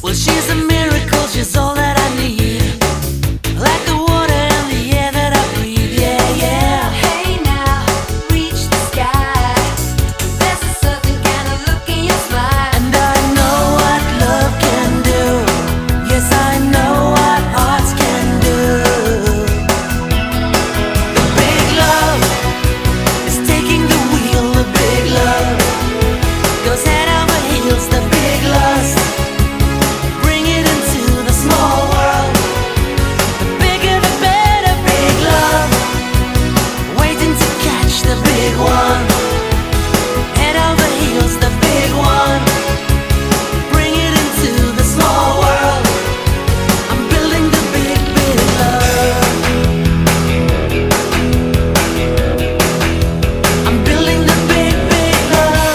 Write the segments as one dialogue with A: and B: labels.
A: Well, she's a miracle, she's all that I need. Like the water and the air that I breathe, yeah, yeah.
B: Hey now, reach the sky. There's a certain kind of look in your smile.
A: And I know what love can do. Yes, I know what hearts can do. The big love is taking the wheel. The big love goes head over heels. The big lust, bring it into the small world. The bigger the better. Big love, waiting to catch the big one. Head over heels, the big one. Bring it into the small world. I'm building the big, big love. I'm building the big, big love.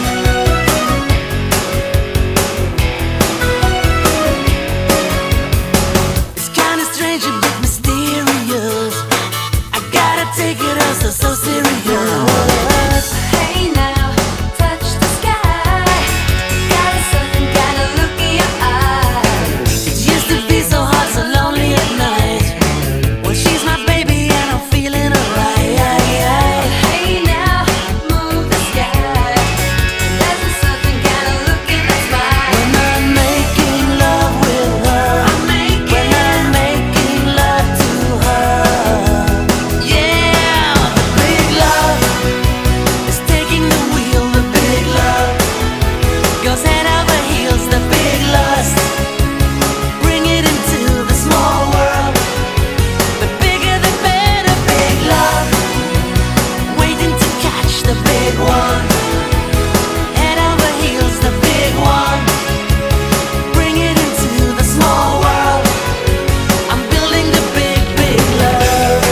A: It's kinda strange and bit mysterious. I gotta take it all so serious.
B: Hey now, touch the sky. Got a certain kind of look in your eyes.
A: It used to be so hot, so lonely at night. Well, she's my baby and I'm feeling alright.
B: Hey now, move the sky. There's a certain kind of look in that smile.
A: When I'm making love with her, when I'm making love to her, yeah, the big love is taking the wheel. The big love goes head over heels. The big lust, bring it into the small world. The bigger the better. Big love, waiting to catch the big one. Head over heels, the big one. Bring it into the small world. I'm building the big, big love.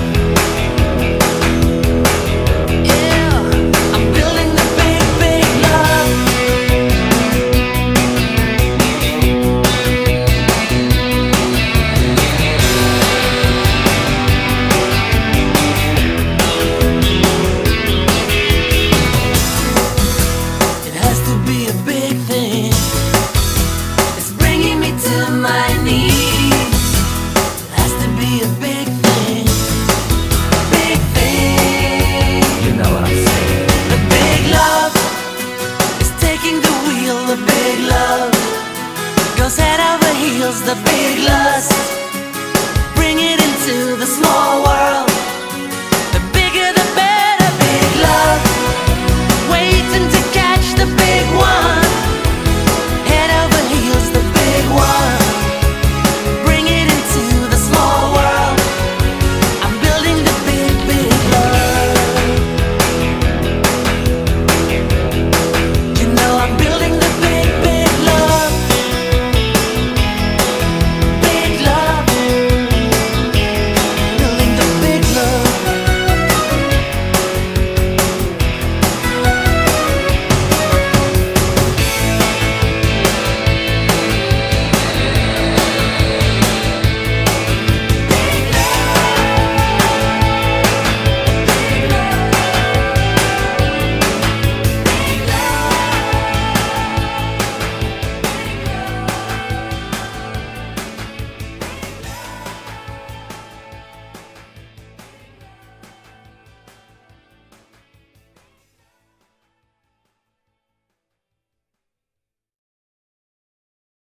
A: Yeah, I'm building the big, big love. It has to be a big thing. It's bringing me to my knees. It has to be a big thing. Big thing. You know what I'm saying. The big love is taking the wheel. The big love goes head over heels. The big lust, bring it into the small world. The bigger the better. Big love, waiting to catch the big one.